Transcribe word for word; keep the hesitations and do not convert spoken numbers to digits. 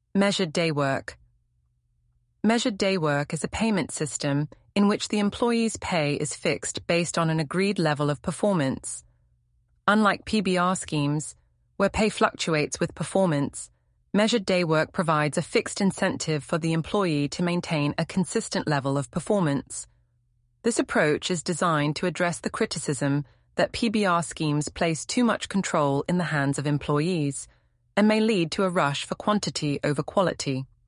Measured day work. Measured day work is a payment system in which the employee's pay is fixed based on an agreed level of performance. Unlike P B R schemes, where pay fluctuates with performance, measured day work provides a fixed incentive for the employee to maintain a consistent level of performance. This approach is designed to address the criticism that P B R schemes place too much control in the hands of employees and may lead to a rush for quantity over quality.